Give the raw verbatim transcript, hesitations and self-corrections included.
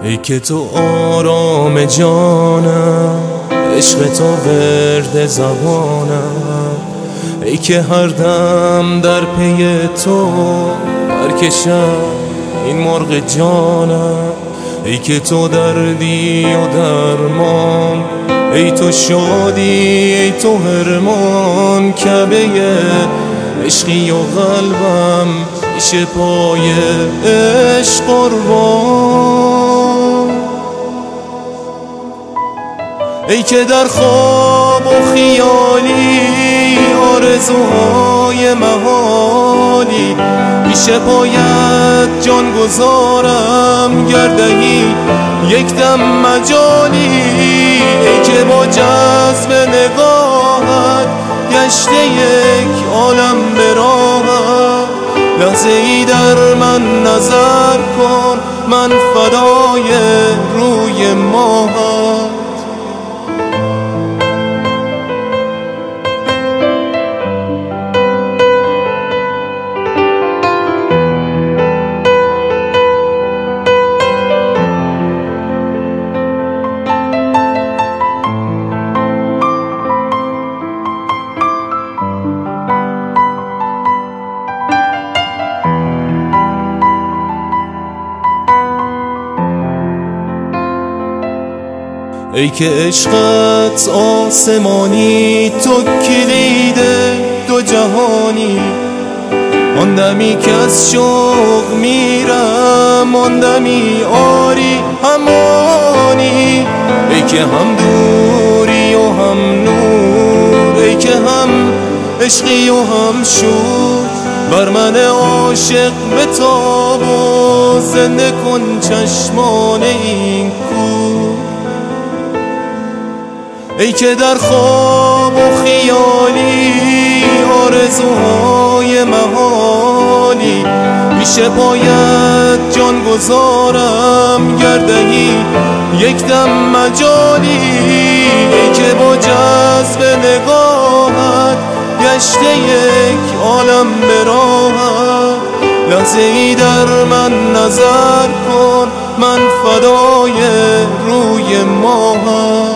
ای که تو آرام جانم، عشق تو ورد زبانم، ای که هر دم در پی تو برکشم این مرغ جانم. ای که تو دردی و درمان، ای تو شادی ای تو هرمان، کعبه عشقی و قلبم پیش پای عشق قربان. ای که در خواب و خیالی آرزوهای محالی، پیش پایت جان گذارم گردهی یک دم مجالی. ای که با جذب نگاهت گشته یک عالم به راهت، لحظه ای در من نظر کن، من فدای روی ماهت. ای که عشقت آسمانی، تو کلید دو جهانی، آن دمی که از شوق میرم، آن دمی آری همانی. ای که هم دوری و هم نور، ای که هم عشقی و هم شور، بر من عاشق بتاب و زنده کن چشمان این کور. ای که در خواب و خیالی آرزوهای محالی، پیش پایت جان گذارم گردهی یک دم مجالی. ای که با جذب نگاهت گشته یک عالم به راهت، لحظه ای در من نظر کن، من فدای روی ماهت.